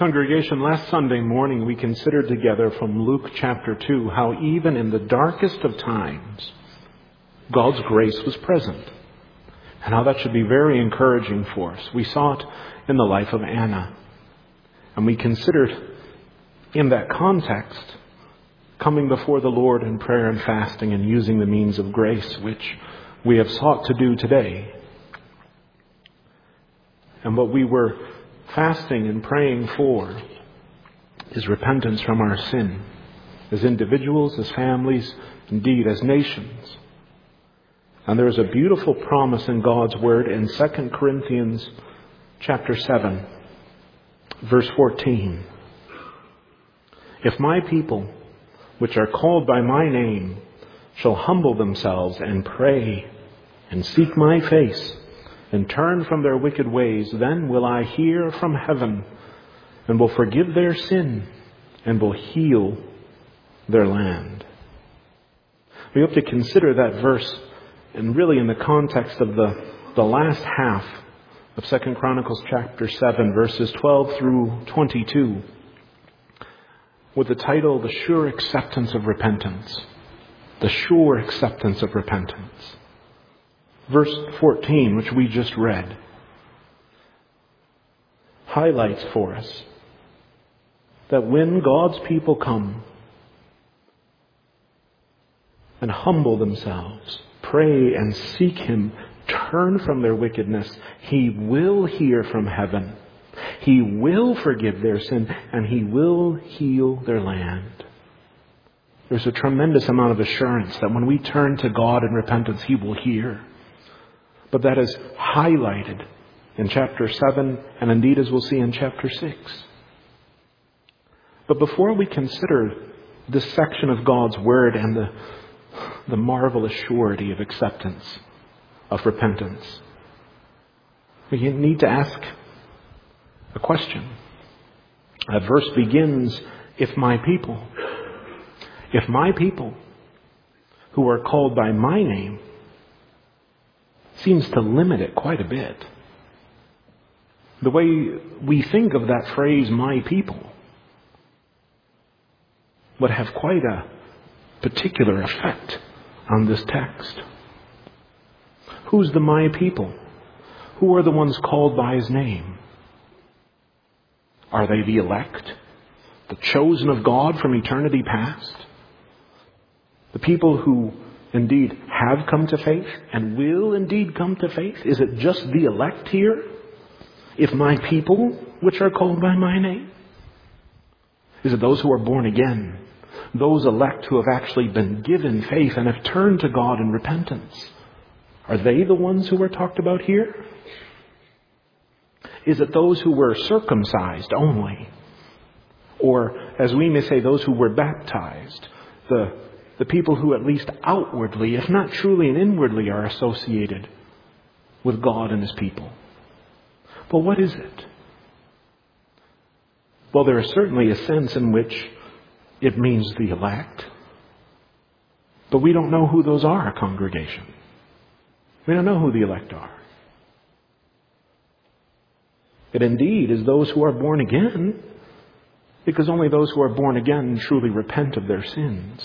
Congregation, last Sunday morning we considered together from Luke chapter 2 how even in the darkest of times, God's grace was present. And how that should be very encouraging for us. We saw it in the life of Anna. And we considered in that context coming before the Lord in prayer and fasting and using the means of grace which we have sought to do today. And what we were fasting and praying for is repentance from our sin as individuals, as families, indeed as nations. And there is a beautiful promise in God's Word in 2 Corinthians chapter 7, verse 14. If my people, which are called by my name, shall humble themselves and pray and seek my face and turn from their wicked ways, then will I hear from heaven and will forgive their sin and will heal their land. We have to consider that verse and really in the context of the last half of 2 Chronicles chapter 7, verses 12 through 22, with the title, The Sure Acceptance of Repentance. The Sure Acceptance of Repentance. Verse 14, which we just read, highlights for us that when God's people come and humble themselves, pray and seek Him, turn from their wickedness, He will hear from heaven. He will forgive their sin and He will heal their land. There's a tremendous amount of assurance that when we turn to God in repentance, He will hear. But that is highlighted in chapter 7 and indeed as we'll see in chapter 6. But before we consider this section of God's Word and the marvelous surety of acceptance, of repentance, we need to ask a question. That verse begins, if my people who are called by my name, seems to limit it quite a bit. The way we think of that phrase, my people, would have quite a particular effect on this text. Who's the my people? Who are the ones called by His name? Are they the elect? The chosen of God from eternity past? The people who indeed have come to faith and will indeed come to faith? Is it just the elect here? If my people, which are called by my name? Is it those who are born again? Those elect who have actually been given faith and have turned to God in repentance? Are they the ones who are talked about here? Is it those who were circumcised only? Or, as we may say, those who were baptized? The people who at least outwardly, if not truly and inwardly, are associated with God and His people. But what is it? Well, there is certainly a sense in which it means the elect. But we don't know who those are, congregation. We don't know who the elect are. It indeed is those who are born again, because only those who are born again truly repent of their sins.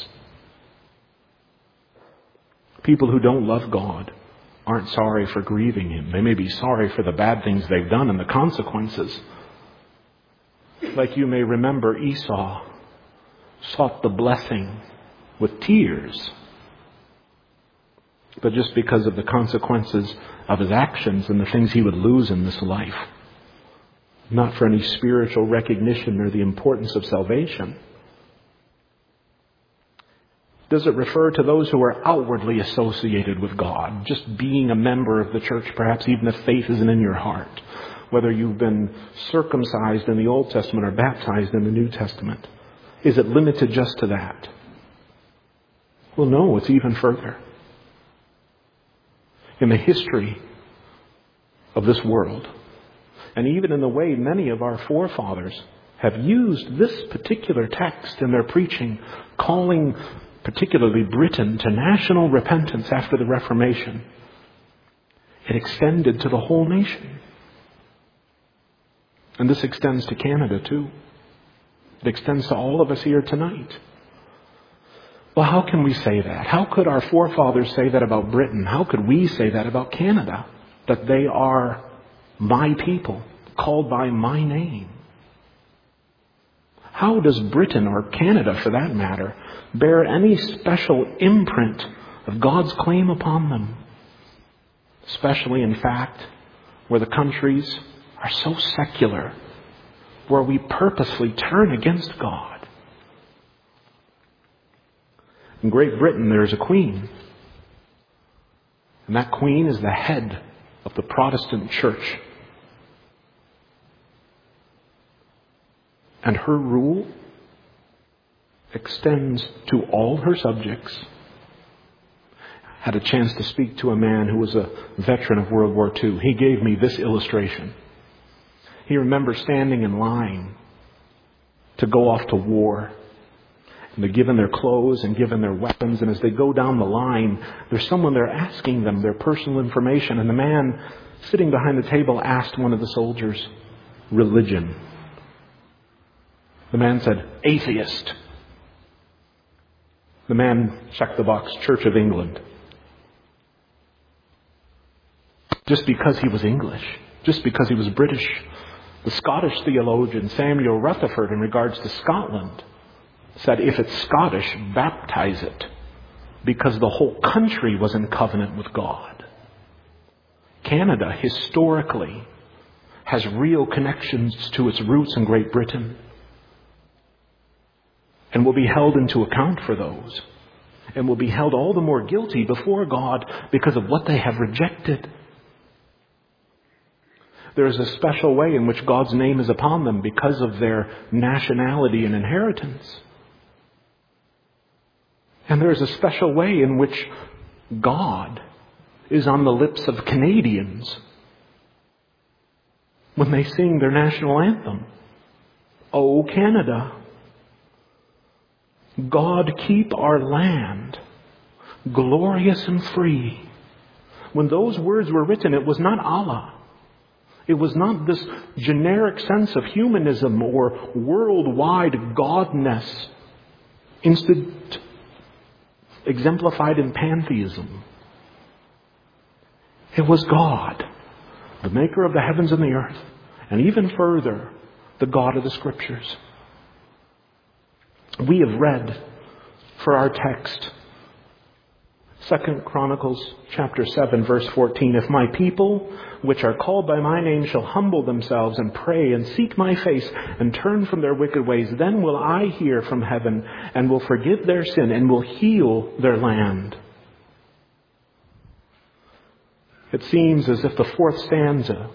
People who don't love God aren't sorry for grieving Him. They may be sorry for the bad things they've done and the consequences. Like you may remember, Esau sought the blessing with tears. But just because of the consequences of his actions and the things he would lose in this life. Not for any spiritual recognition or the importance of salvation. Does it refer to those who are outwardly associated with God? Just being a member of the church, perhaps even if faith isn't in your heart. Whether you've been circumcised in the Old Testament or baptized in the New Testament. Is it limited just to that? Well, no, it's even further. In the history of this world, and even in the way many of our forefathers have used this particular text in their preaching, calling particularly Britain to national repentance after the Reformation, it extended to the whole nation. And this extends to Canada too. It extends to all of us here tonight. Well, how can we say that? How could our forefathers say that about Britain? How could we say that about Canada? That they are my people, called by my name. How does Britain, or Canada for that matter, bear any special imprint of God's claim upon them? Especially, in fact, where the countries are so secular, where we purposely turn against God. In Great Britain, there is a queen. And that queen is the head of the Protestant church. And her rule extends to all her subjects. Had a chance to speak to a man who was a veteran of World War II. He gave me this illustration. He remembers standing in line to go off to war. And they're given their clothes and given their weapons. And as they go down the line, there's someone there asking them their personal information. And the man sitting behind the table asked one of the soldiers, religion. The man said, atheist. The man checked the box, Church of England. Just because he was English, just because he was British. The Scottish theologian Samuel Rutherford, in regards to Scotland, said if it's Scottish, baptize it, because the whole country was in covenant with God. Canada, historically, has real connections to its roots in Great Britain, and will be held into account for those, and will be held all the more guilty before God because of what they have rejected. There is a special way in which God's name is upon them because of their nationality and inheritance. And there is a special way in which God is on the lips of Canadians when they sing their national anthem. O Canada, God keep our land glorious and free. When those words were written, it was not Allah. It was not this generic sense of humanism or worldwide godness exemplified in pantheism. It was God, the maker of the heavens and the earth, and even further, the God of the Scriptures. We have read for our text 2 Chronicles chapter 7 verse 14. If my people, which are called by my name, shall humble themselves and pray and seek my face and turn from their wicked ways, then will I hear from heaven and will forgive their sin and will heal their land. It seems as if the fourth stanza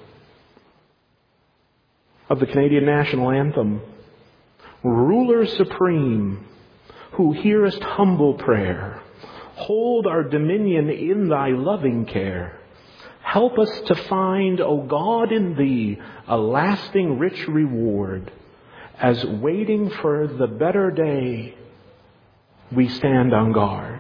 of the Canadian national anthem, Ruler supreme, who hearest humble prayer, hold our dominion in thy loving care. Help us to find, O God, in thee a lasting rich reward, as waiting for the better day we stand on guard.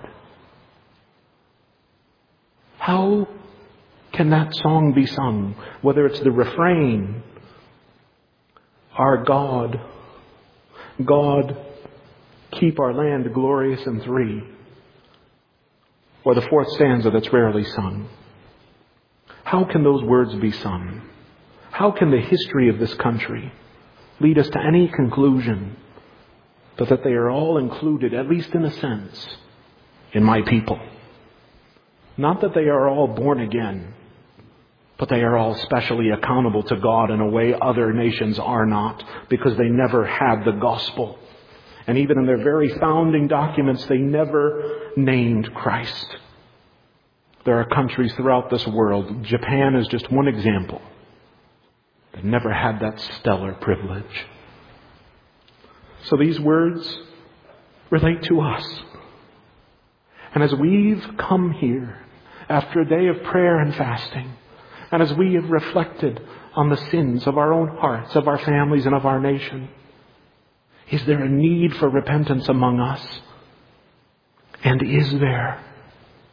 How can that song be sung? Whether it's the refrain, our God, God, keep our land glorious and free, or the fourth stanza that's rarely sung. How can those words be sung? How can the history of this country lead us to any conclusion but that they are all included, at least in a sense, in my people? Not that they are all born again, but they are all specially accountable to God in a way other nations are not, because they never had the gospel. And even in their very founding documents, they never named Christ. There are countries throughout this world, Japan is just one example, that never had that stellar privilege. So these words relate to us. And as we've come here after a day of prayer and fasting, and as we have reflected on the sins of our own hearts, of our families, and of our nation, is there a need for repentance among us? And is there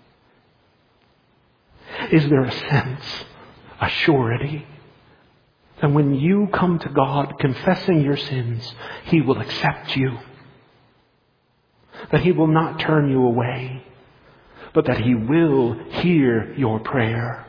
a sense, a surety, And when you come to God confessing your sins, He will accept you. That He will not turn you away, but that He will hear your prayer.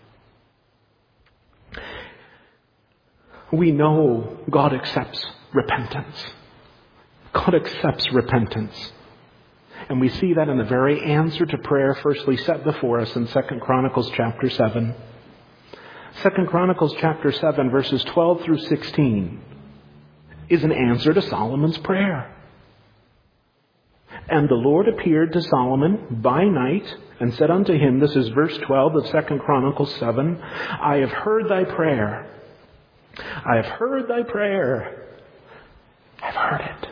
We know God accepts repentance. God accepts repentance. And we see that in the very answer to prayer firstly set before us in 2 Chronicles chapter 7. 2 Chronicles chapter 7 verses 12 through 16 is an answer to Solomon's prayer. And the Lord appeared to Solomon by night and said unto him, this is verse 12 of 2 Chronicles 7, I have heard thy prayer. I have heard thy prayer. I've heard it.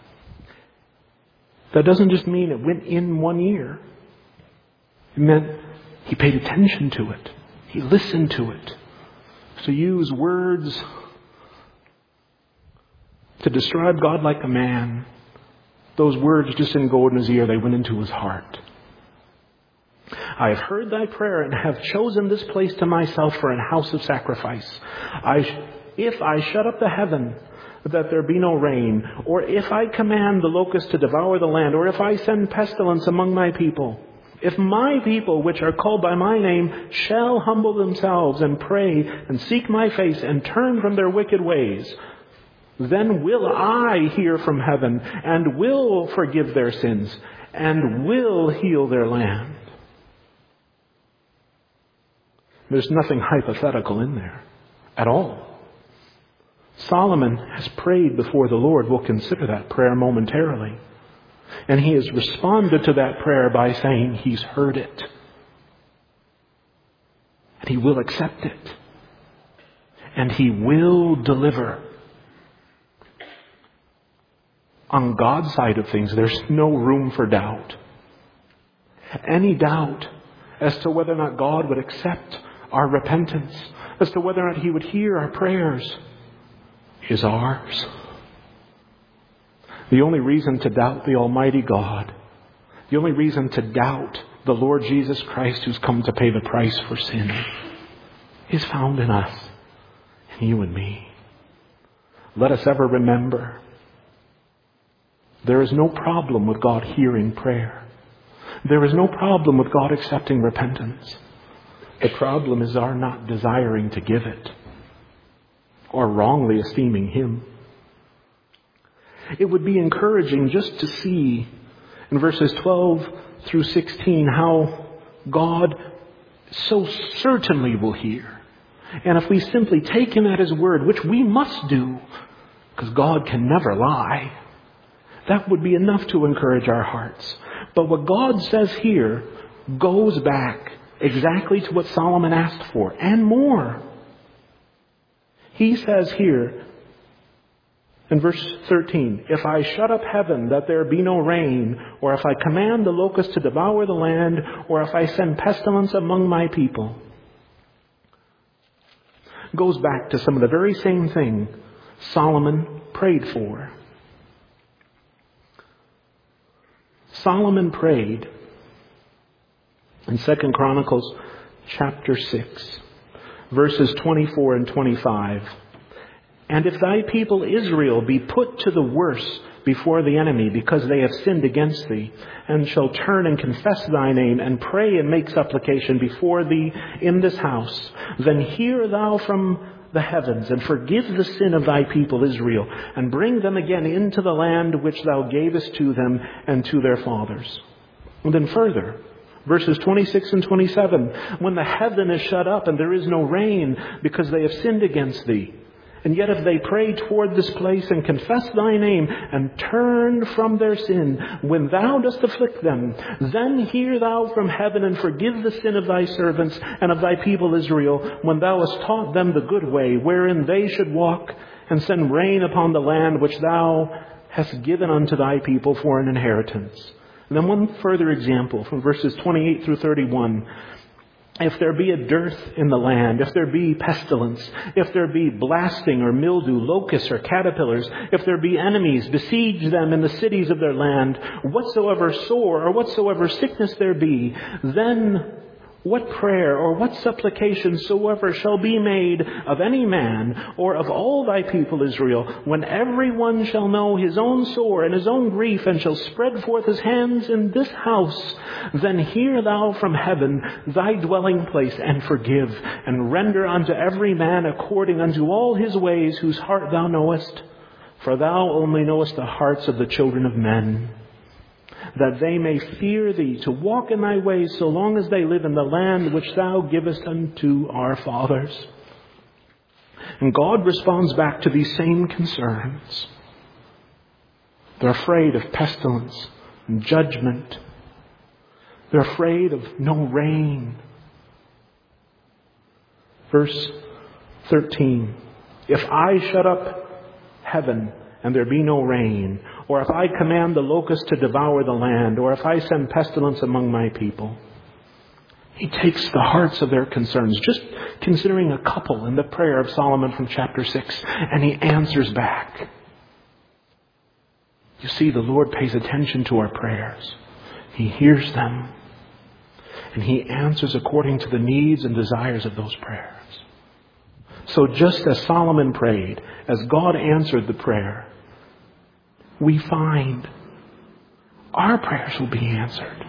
That doesn't just mean it went in one ear. It meant he paid attention to it. He listened to it. To use words to describe God like a man, those words just didn't go in his ear, they went into his heart. I have heard thy prayer and have chosen this place to myself for an house of sacrifice. If I shut up the heaven that there be no rain, or if I command the locust to devour the land, or if I send pestilence among my people, if my people which are called by my name shall humble themselves and pray and seek my face and turn from their wicked ways, then will I hear from heaven and will forgive their sins and will heal their land. There's nothing hypothetical in there at all. Solomon has prayed before the Lord. We'll consider that prayer momentarily. And he has responded to that prayer by saying he's heard it. And he will accept it. And he will deliver. On God's side of things, there's no room for doubt. Any doubt as to whether or not God would accept our repentance, as to whether or not He would hear our prayers, is ours. The only reason to doubt the Almighty God, the only reason to doubt the Lord Jesus Christ who's come to pay the price for sin, is found in us, in you and me. Let us ever remember, there is no problem with God hearing prayer. There is no problem with God accepting repentance. The problem is our not desiring to give it, or wrongly esteeming Him. It would be encouraging just to see in verses 12 through 16 how God so certainly will hear. And if we simply take Him at His word, which we must do, because God can never lie, that would be enough to encourage our hearts. But what God says here goes back exactly to what Solomon asked for, and more. He says here in verse 13, if I shut up heaven that there be no rain, or if I command the locust to devour the land, or if I send pestilence among my people, goes back to some of the very same thing Solomon prayed for. Solomon prayed in 2 Chronicles chapter 6, verses 24 and 25. And if thy people Israel be put to the worse before the enemy, because they have sinned against thee, and shall turn and confess thy name, and pray and make supplication before thee in this house, then hear thou from the heavens, and forgive the sin of thy people Israel, and bring them again into the land which thou gavest to them and to their fathers. And then further, verses 26 and 27, when the heaven is shut up and there is no rain because they have sinned against thee, and yet if they pray toward this place and confess thy name and turn from their sin, when thou dost afflict them, then hear thou from heaven and forgive the sin of thy servants and of thy people Israel, when thou hast taught them the good way wherein they should walk, and send rain upon the land which thou hast given unto thy people for an inheritance. And then one further example from verses 28 through 31. If there be a dearth in the land, if there be pestilence, if there be blasting or mildew, locusts or caterpillars, if there be enemies, besiege them in the cities of their land, whatsoever sore or whatsoever sickness there be, then What prayer or what supplication soever shall be made of any man or of all thy people Israel, when every one shall know his own sore and his own grief, and shall spread forth his hands in this house, then hear thou from heaven thy dwelling place, and forgive, and render unto every man according unto all his ways, whose heart thou knowest. For thou only knowest the hearts of the children of men, that they may fear thee, to walk in thy ways, so long as they live in the land which thou givest unto our fathers. And God responds back to these same concerns. They're afraid of pestilence and judgment. They're afraid of no rain. Verse 13. If I shut up heaven and there be no rain, or if I command the locust to devour the land, or if I send pestilence among my people. He takes the hearts of their concerns, just considering a couple in the prayer of Solomon from chapter 6, and he answers back. You see, the Lord pays attention to our prayers. He hears them, and he answers according to the needs and desires of those prayers. So just as Solomon prayed, as God answered the prayer, we find our prayers will be answered.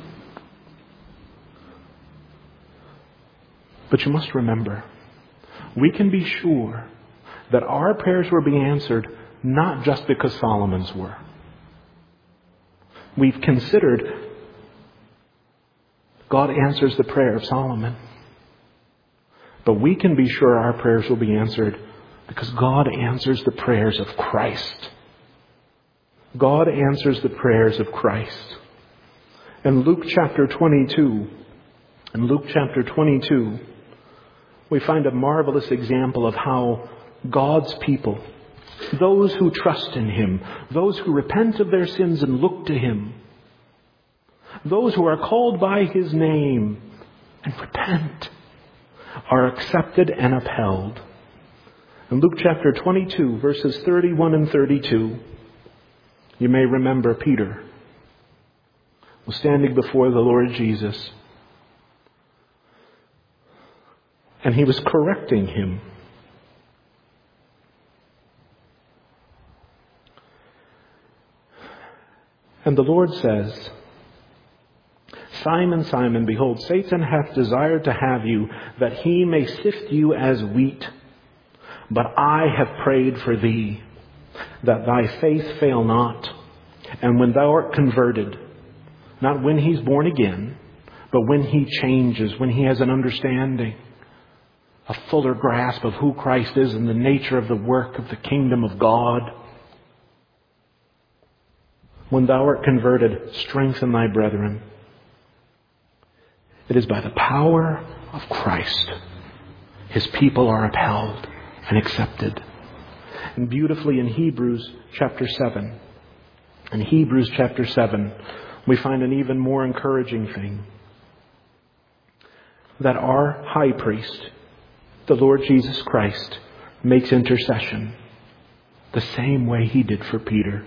But you must remember, we can be sure that our prayers were being answered not just because Solomon's were. We've considered God answers the prayer of Solomon. But we can be sure our prayers will be answered because God answers the prayers of Christ. God answers the prayers of Christ. In Luke chapter 22, we find a marvelous example of how God's people, those who trust in Him, those who repent of their sins and look to Him, those who are called by His name and repent, are accepted and upheld. In Luke chapter 22, verses 31 and 32, you may remember Peter was standing before the Lord Jesus, and he was correcting him. And the Lord says, Simon, Simon, behold, Satan hath desired to have you, that he may sift you as wheat. But I have prayed for thee, that thy faith fail not. And when thou art converted, not when he's born again, but when he changes, when he has an understanding, a fuller grasp of who Christ is and the nature of the work of the kingdom of God. When thou art converted, strengthen thy brethren. It is by the power of Christ His people are upheld and accepted. And beautifully in Hebrews chapter 7, we find an even more encouraging thing. That our high priest, the Lord Jesus Christ, makes intercession the same way He did for Peter.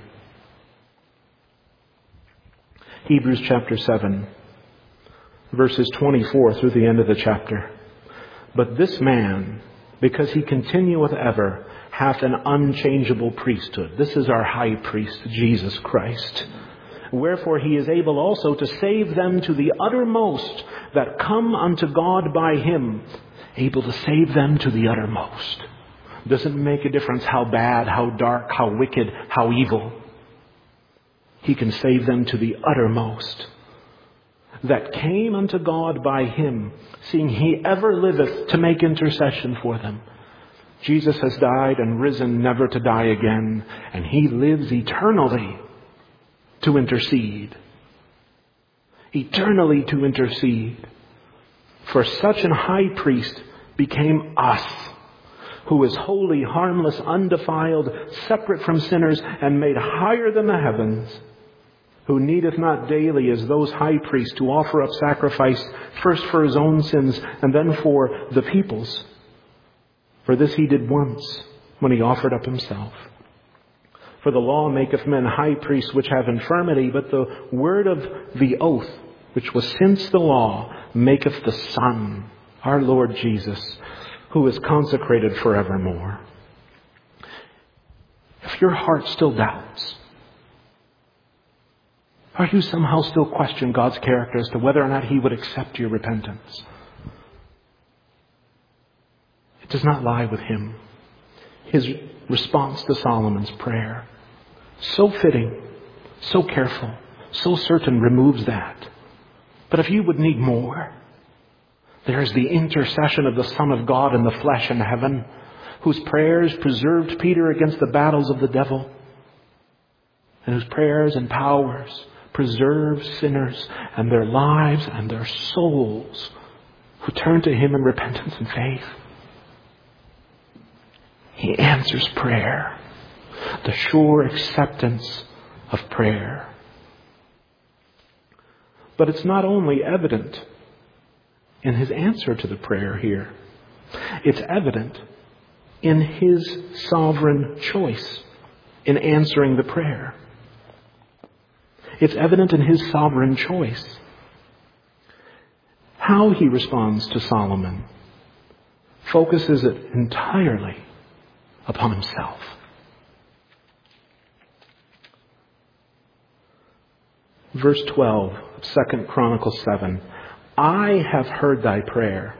Hebrews chapter 7. Verses 24 through the end of the chapter. But this man, because he continueth ever, hath an unchangeable priesthood. This is our high priest, Jesus Christ. Wherefore he is able also to save them to the uttermost that come unto God by him. Able to save them to the uttermost. Doesn't make a difference how bad, how dark, how wicked, how evil. He can save them to the uttermost. That came unto God by him, seeing he ever liveth to make intercession for them. Jesus has died and risen never to die again, and he lives eternally to intercede. Eternally to intercede. For such an high priest became us, who is holy, harmless, undefiled, separate from sinners, and made higher than the heavens, who needeth not daily as those high priests to offer up sacrifice, first for his own sins and then for the people's. For this he did once, when he offered up himself. For the law maketh men high priests which have infirmity, but the word of the oath which was since the law, maketh the Son, our Lord Jesus, who is consecrated forevermore. If your heart still doubts, or you somehow still question God's character as to whether or not He would accept your repentance, it does not lie with Him. His response to Solomon's prayer, so fitting, so careful, so certain, removes that. But if you would need more, there's the intercession of the Son of God in the flesh in heaven, whose prayers preserved Peter against the battles of the devil, and whose prayers and powers preserve sinners and their lives and their souls who turn to Him in repentance and faith. He answers prayer, the sure acceptance of prayer. But it's not only evident in His answer to the prayer here. It's evident in His sovereign choice in answering the prayer. It's evident in His sovereign choice how He responds to Solomon focuses it entirely upon Himself. Verse 12 of 2 Chronicles 7. I have heard thy prayer.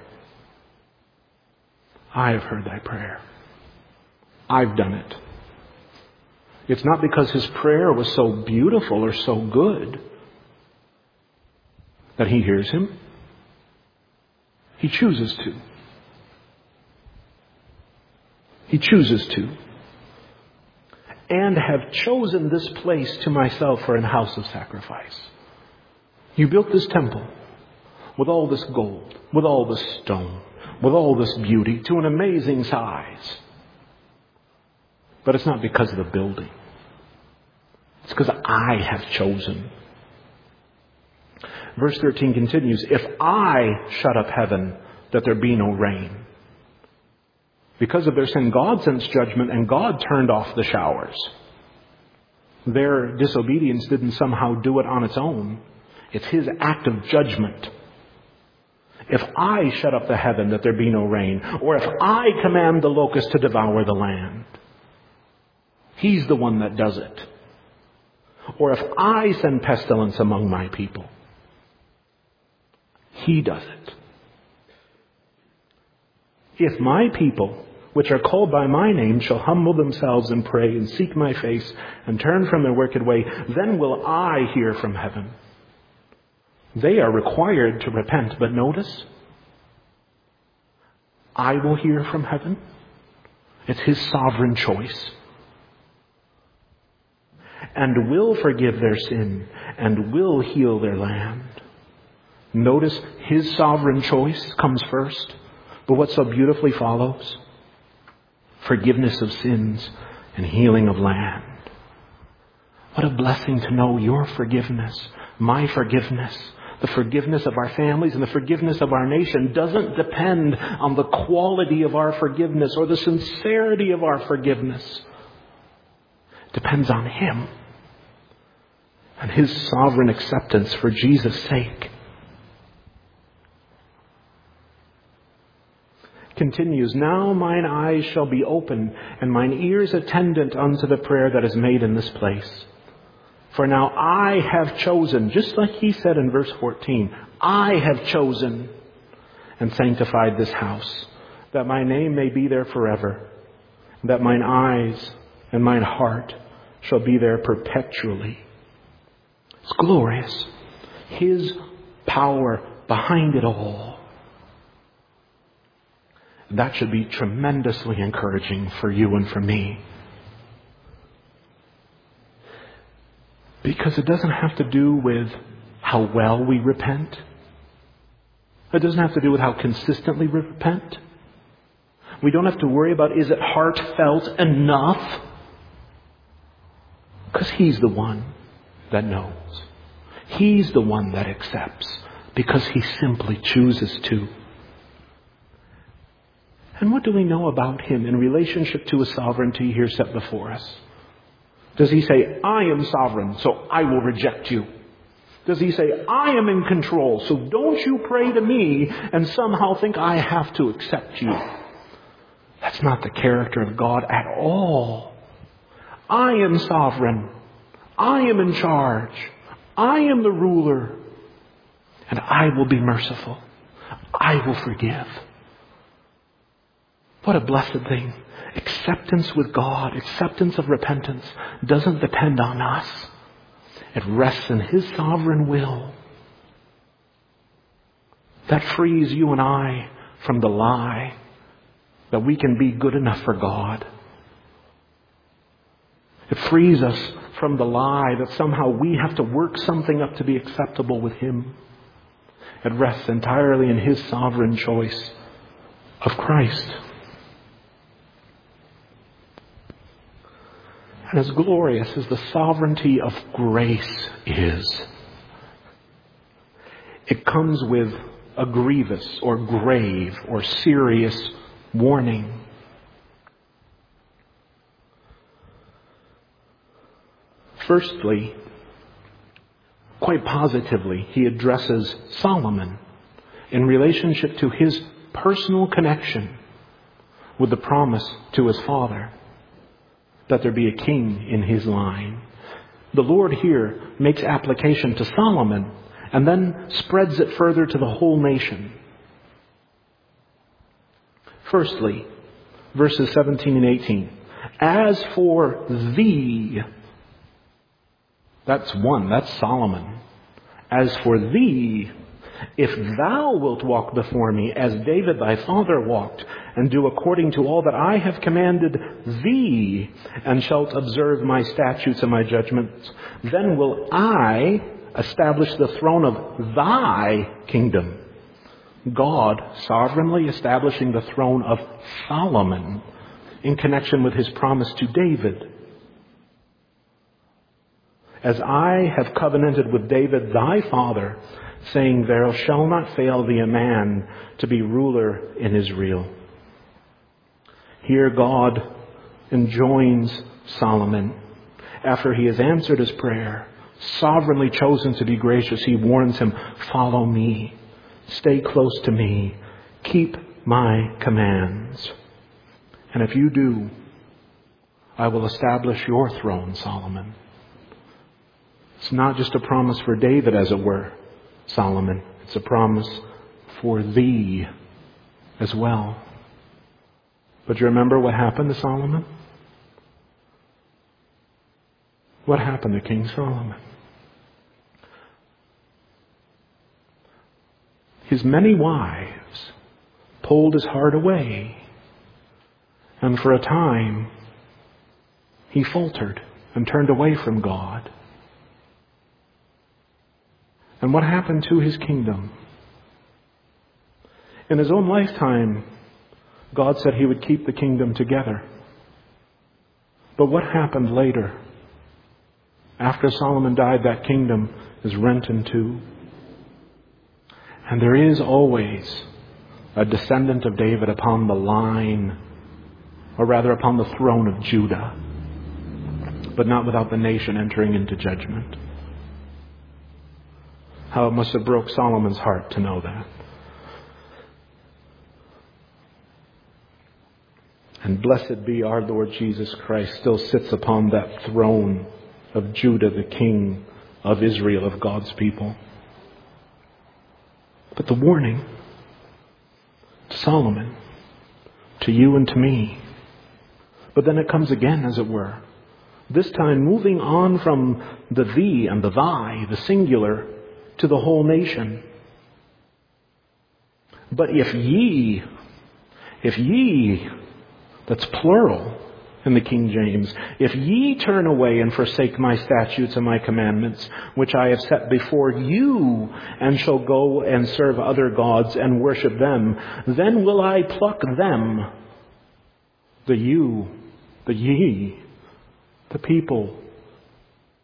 I have heard thy prayer. I've done it. It's not because his prayer was so beautiful or so good that He hears him. He chooses to. He chooses to. And have chosen this place to myself for an house of sacrifice. You built this temple with all this gold, with all this stone, with all this beauty to an amazing size. But it's not because of the building. It's because I have chosen. Verse 13 continues, if I shut up heaven that there be no rain. Because of their sin, God sends judgment and God turned off the showers. Their disobedience didn't somehow do it on its own. It's His act of judgment. If I shut up the heaven that there be no rain, or if I command the locust to devour the land, He's the one that does it. Or if I send pestilence among my people, He does it. If my people, which are called by my name, shall humble themselves and pray and seek my face and turn from their wicked way, then will I hear from heaven. They are required to repent, but notice, I will hear from heaven. It's His sovereign choice. And will forgive their sin and will heal their land. Notice His sovereign choice comes first. But what so beautifully follows? Forgiveness of sins and healing of land. What a blessing to know your forgiveness, my forgiveness, the forgiveness of our families and the forgiveness of our nation doesn't depend on the quality of our forgiveness or the sincerity of our forgiveness. It depends on Him and His sovereign acceptance for Jesus' sake. Continues, now mine eyes shall be open and mine ears attendant unto the prayer that is made in this place. For now I have chosen, just like He said in verse 14, I have chosen and sanctified this house, that my name may be there forever, that mine eyes and mine heart shall be there perpetually. It's glorious. His power behind it all. That should be tremendously encouraging for you and for me. Because it doesn't have to do with how well we repent. It doesn't have to do with how consistently we repent. We don't have to worry about, is it heartfelt enough? Because He's the one that knows. He's the one that accepts. Because He simply chooses to. And what do we know about Him in relationship to His sovereignty here set before us? Does He say, I am sovereign, so I will reject you? Does he say, I am in control, so don't you pray to me and somehow think I have to accept you? That's not the character of God at all. I am sovereign. I am in charge. I am the ruler. And I will be merciful. I will forgive. What a blessed thing. Acceptance with God, acceptance of repentance doesn't depend on us. It rests in His sovereign will. That frees you and I from the lie that we can be good enough for God. It frees us from the lie that somehow we have to work something up to be acceptable with Him. It rests entirely in His sovereign choice of Christ. And as glorious as the sovereignty of grace is, it comes with a grievous or grave or serious warning. Firstly, quite positively, he addresses Solomon in relationship to his personal connection with the promise to his father that there be a king in his line. The Lord here makes application to Solomon and then spreads it further to the whole nation. Firstly, verses 17 and 18. As for thee, that's one, that's Solomon. As for thee, if thou wilt walk before me as David thy father walked, and do according to all that I have commanded thee, and shalt observe my statutes and my judgments, then will I establish the throne of thy kingdom. God sovereignly establishing the throne of Solomon in connection with his promise to David. As I have covenanted with David thy father, saying, there shall not fail thee a man to be ruler in Israel. Here God enjoins Solomon. After he has answered his prayer, sovereignly chosen to be gracious, he warns him, follow me, stay close to me, keep my commands. And if you do, I will establish your throne, Solomon. It's not just a promise for David, as it were, Solomon. It's a promise for thee as well. But you remember what happened to Solomon? What happened to King Solomon? His many wives pulled his heart away. And for a time, he faltered and turned away from God. And what happened to his kingdom? In his own lifetime, God said he would keep the kingdom together. But what happened later? After Solomon died, that kingdom is rent in two. And there is always a descendant of David upon the line, or rather upon the throne of Judah, but not without the nation entering into judgment. How it must have broke Solomon's heart to know that. And blessed be our Lord Jesus Christ, still sits upon that throne of Judah, the King of Israel, of God's people. But the warning to Solomon, to you and to me, but then it comes again, as it were. This time moving on from the thee and the thy, the singular, to the whole nation. But if ye, that's plural in the King James, if ye turn away and forsake my statutes and my commandments, which I have set before you, and shall go and serve other gods and worship them, then will I pluck them, the you, the ye, the people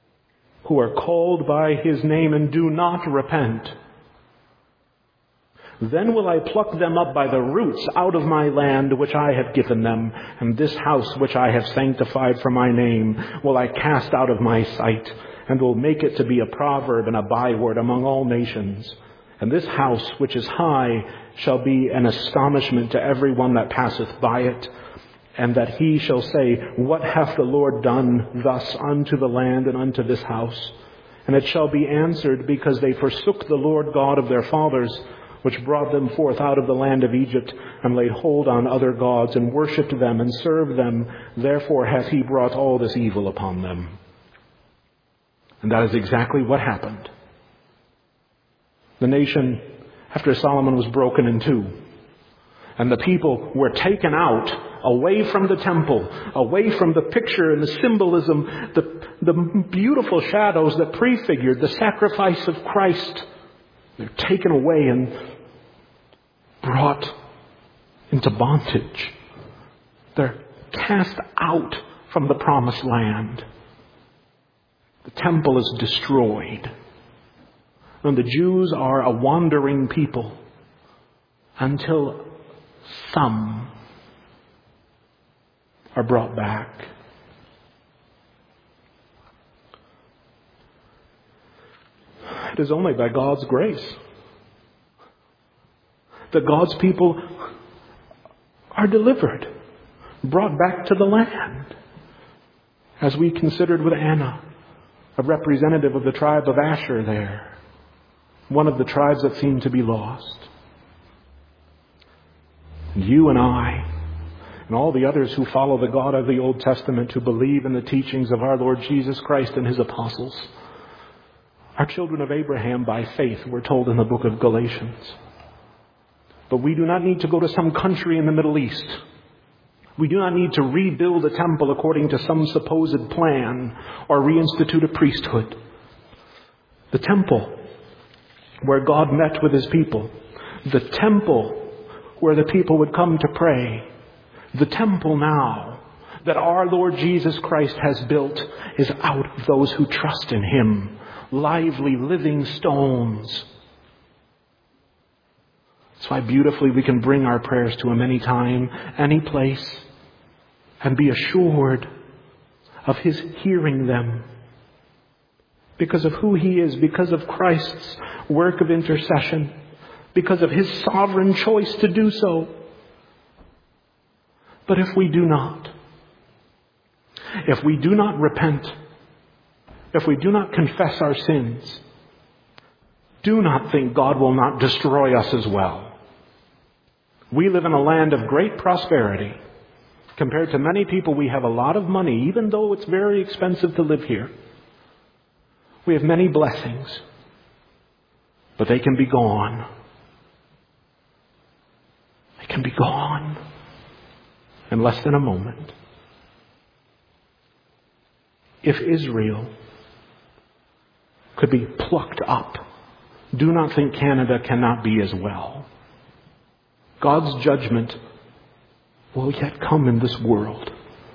who are called by his name and do not repent. Then will I pluck them up by the roots out of my land which I have given them, and this house which I have sanctified for my name will I cast out of my sight, and will make it to be a proverb and a byword among all nations. And this house which is high shall be an astonishment to every one that passeth by it, and that he shall say, What hath the Lord done thus unto the land and unto this house? And it shall be answered, because they forsook the Lord God of their fathers, which brought them forth out of the land of Egypt, and laid hold on other gods, and worshipped them, and served them. Therefore hath he brought all this evil upon them. And that is exactly what happened. The nation, after Solomon was broken in two, and the people were taken out, away from the temple, away from the picture and the symbolism, the beautiful shadows that prefigured the sacrifice of Christ. They're taken away and brought into bondage. They're cast out from the promised land. The temple is destroyed. And the Jews are a wandering people until some are brought back. It is only by God's grace that God's people are delivered, brought back to the land. As we considered with Anna, a representative of the tribe of Asher there, one of the tribes that seemed to be lost. And you and I, and all the others who follow the God of the Old Testament, who believe in the teachings of our Lord Jesus Christ and His apostles, are children of Abraham by faith, we're told in the book of Galatians. But we do not need to go to some country in the Middle East. We do not need to rebuild a temple according to some supposed plan or reinstitute a priesthood. The temple where God met with His people, the temple where the people would come to pray, the temple now that our Lord Jesus Christ has built is out of those who trust in Him. Lively, living stones. That's why beautifully we can bring our prayers to Him anytime, any place, and be assured of His hearing them. Because of who He is, because of Christ's work of intercession, because of His sovereign choice to do so. But if we do not repent, if we do not confess our sins, do not think God will not destroy us as well. We live in a land of great prosperity. Compared to many people, we have a lot of money, even though it's very expensive to live here. We have many blessings, but they can be gone. They can be gone in less than a moment. If Israel could be plucked up, do not think Canada cannot be as well. God's judgment will yet come in this world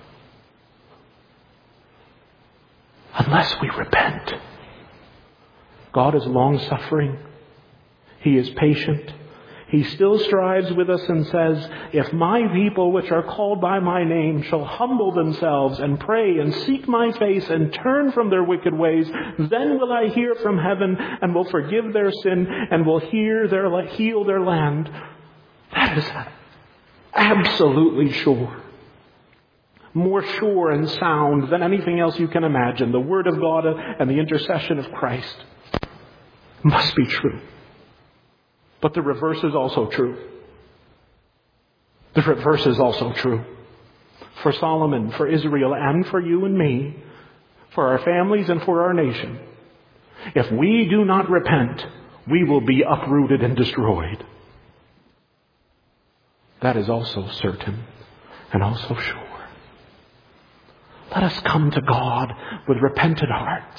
unless we repent. God is long-suffering. He is patient. He still strives with us and says, if my people which are called by my name shall humble themselves and pray and seek my face and turn from their wicked ways, then will I hear from heaven and will forgive their sin and will heal their land. That is absolutely sure. More sure and sound than anything else you can imagine. The Word of God and the intercession of Christ must be true. But the reverse is also true. The reverse is also true. For Solomon, for Israel, and for you and me, for our families and for our nation. If we do not repent, we will be uprooted and destroyed. That is also certain and also sure. Let us come to God with repentant hearts.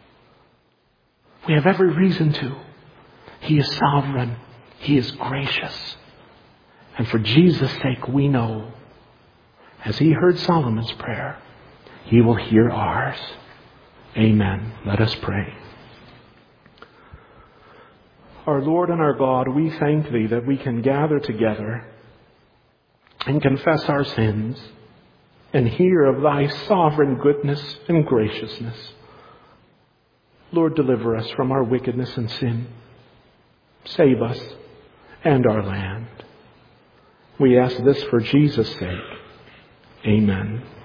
We have every reason to. He is sovereign. He is gracious. And for Jesus' sake, we know, as He heard Solomon's prayer, He will hear ours. Amen. Let us pray. Our Lord and our God, we thank Thee that we can gather together and confess our sins and hear of Thy sovereign goodness and graciousness. Lord, deliver us from our wickedness and sin. Save us and our land. We ask this for Jesus' sake. Amen.